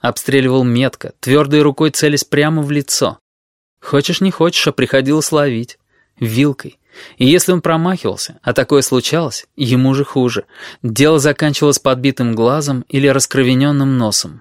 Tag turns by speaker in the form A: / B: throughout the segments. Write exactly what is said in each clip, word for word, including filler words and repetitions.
A: Обстреливал метко, твердой рукой целясь прямо в лицо. Хочешь не хочешь, а приходилось ловить. Вилкой. И если он промахивался, а такое случалось, ему же хуже. Дело заканчивалось подбитым глазом или раскровененным носом.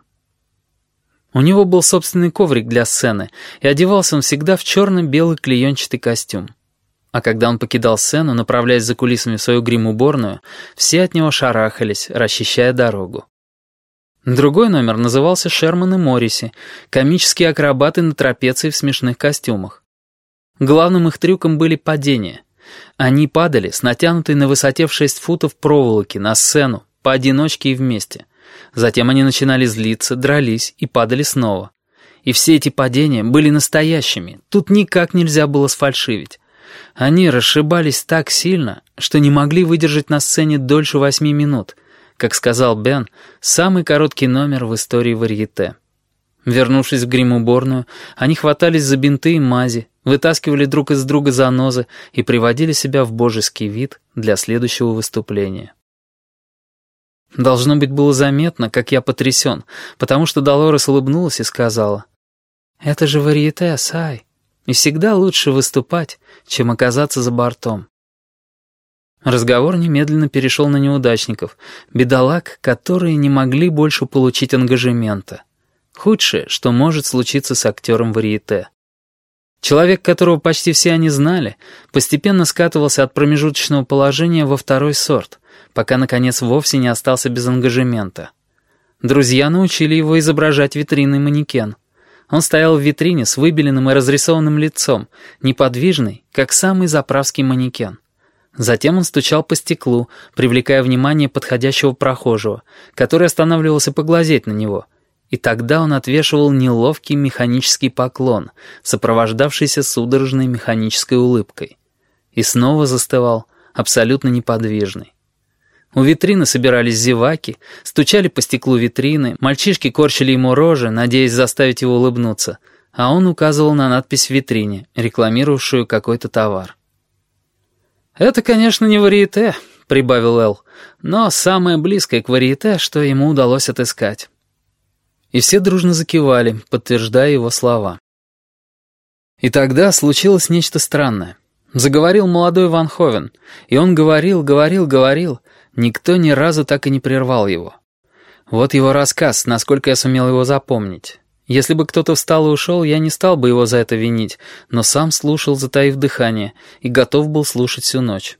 A: У него был собственный коврик для сцены, и одевался он всегда в черно-белый клеенчатый костюм. А когда он покидал сцену, направляясь за кулисами в свою грим-уборную, все от него шарахались, расчищая дорогу. Другой номер назывался «Шерман и Морриси», комические акробаты на трапеции в смешных костюмах. Главным их трюком были падения. Они падали с натянутой на высоте в шесть футов проволоки на сцену, поодиночке и вместе. Затем они начинали злиться, дрались и падали снова. И все эти падения были настоящими, тут никак нельзя было сфальшивить. Они расшибались так сильно, что не могли выдержать на сцене дольше восьми минут. Как сказал Бен, самый короткий номер в истории варьете. Вернувшись в грим-уборную, они хватались за бинты и мази, вытаскивали друг из друга занозы и приводили себя в божеский вид для следующего выступления. Должно быть, было заметно, как я потрясен, потому что Долорес улыбнулась и сказала: «Это же варьете, Сай, и всегда лучше выступать, чем оказаться за бортом». Разговор немедленно перешел на неудачников, бедолаг, которые не могли больше получить ангажемента. Худшее, что может случиться с актером варьете. Человек, которого почти все они знали, постепенно скатывался от промежуточного положения во второй сорт, пока, наконец, вовсе не остался без ангажемента. Друзья научили его изображать витринный манекен. Он стоял в витрине с выбеленным и разрисованным лицом, неподвижный, как самый заправский манекен. Затем он стучал по стеклу, привлекая внимание подходящего прохожего, который останавливался поглазеть на него. И тогда он отвешивал неловкий механический поклон, сопровождавшийся судорожной механической улыбкой. И снова застывал, абсолютно неподвижный. У витрины собирались зеваки, стучали по стеклу витрины, мальчишки корчили ему рожи, надеясь заставить его улыбнуться, а он указывал на надпись в витрине, рекламировавшую какой-то товар. «Это, конечно, не варьете», — прибавил Эл, «но самое близкое к варьете, что ему удалось отыскать». И все дружно закивали, подтверждая его слова. И тогда случилось нечто странное. Заговорил молодой Ван Ховен, и он говорил, говорил, говорил, никто ни разу так и не прервал его. Вот его рассказ, насколько я сумел его запомнить. Если бы кто-то встал и ушел, я не стал бы его за это винить, но сам слушал, затаив дыхание, и готов был слушать всю ночь.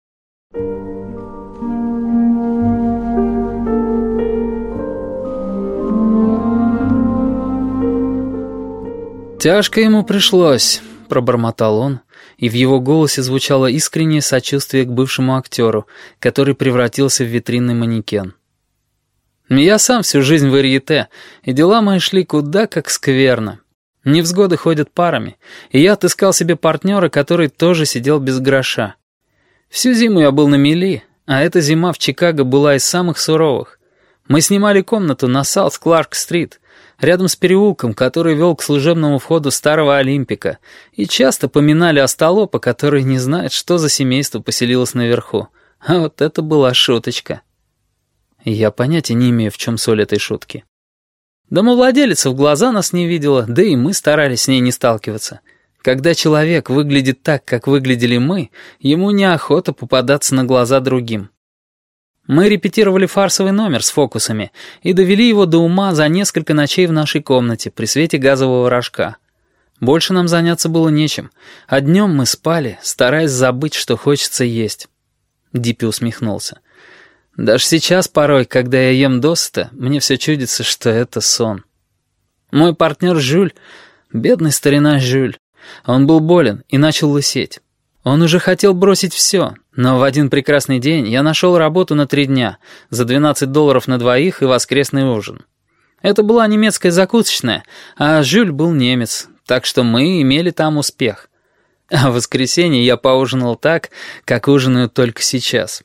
A: «Тяжко ему пришлось», — пробормотал он, и в его голосе звучало искреннее сочувствие к бывшему актеру, который превратился в витринный манекен. «Я сам всю жизнь в варьете, и дела мои шли куда как скверно. Невзгоды ходят парами, и я отыскал себе партнера, который тоже сидел без гроша. Всю зиму я был на мели, а эта зима в Чикаго была из самых суровых. Мы снимали комнату на Саут-Кларк-стрит, рядом с переулком, который вел к служебному входу старого Олимпика, и часто поминали остолопа, который не знает, что за семейство поселилось наверху. А вот это была шуточка». Я понятия не имею, в чем соль этой шутки. Домовладелица в глаза нас не видела, да и мы старались с ней не сталкиваться. Когда человек выглядит так, как выглядели мы, ему неохота попадаться на глаза другим. Мы репетировали фарсовый номер с фокусами и довели его до ума за несколько ночей в нашей комнате при свете газового рожка. Больше нам заняться было нечем, а днем мы спали, стараясь забыть, что хочется есть. Диппи усмехнулся. Даже сейчас порой, когда я ем досыта, мне все чудится, что это сон. Мой партнер Жюль, бедный старина Жюль, он был болен и начал лысеть. Он уже хотел бросить все, но в один прекрасный день я нашел работу на три дня, за двенадцать долларов на двоих и воскресный ужин. Это была немецкая закусочная, а Жюль был немец, так что мы имели там успех. А в воскресенье я поужинал так, как ужинаю только сейчас.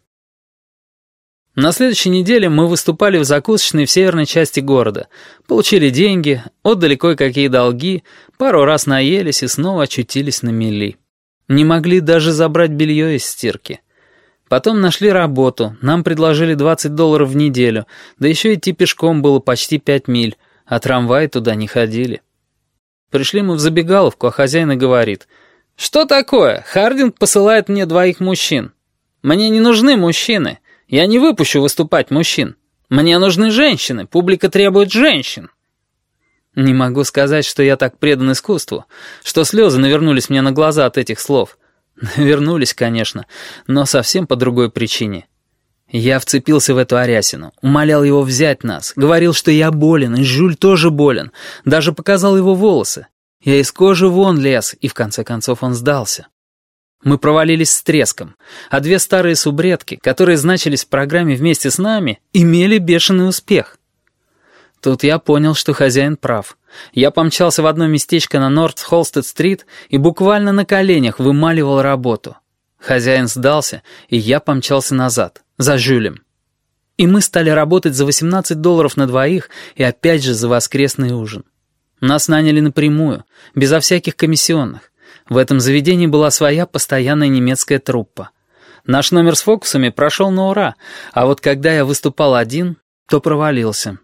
A: На следующей неделе мы выступали в закусочной в северной части города, получили деньги, отдали кое-какие долги, пару раз наелись и снова очутились на мели. Не могли даже забрать белье из стирки. Потом нашли работу, нам предложили двадцать долларов в неделю, да еще идти пешком было почти пять миль, а трамваи туда не ходили. Пришли мы в забегаловку, а хозяин и говорит: «Что такое? Хардинг посылает мне двоих мужчин. Мне не нужны мужчины. Я не выпущу выступать мужчин. Мне нужны женщины. Публика требует женщин». Не могу сказать, что я так предан искусству, что слезы навернулись мне на глаза от этих слов. Навернулись, конечно, но совсем по другой причине. Я вцепился в эту Арясину, умолял его взять нас, говорил, что я болен, и Жюль тоже болен, даже показал его волосы. Я из кожи вон лез, и в конце концов он сдался. Мы провалились с треском, а две старые субредки, которые значились в программе вместе с нами, имели бешеный успех. Тут я понял, что хозяин прав. Я помчался в одно местечко на Норт-Холстед-стрит и буквально на коленях вымаливал работу. Хозяин сдался, и я помчался назад, за Жюлем. И мы стали работать за восемнадцать долларов на двоих и опять же за воскресный ужин. Нас наняли напрямую, безо всяких комиссионных. В этом заведении была своя постоянная немецкая труппа. Наш номер с фокусами прошел на ура, а вот когда я выступал один, то провалился.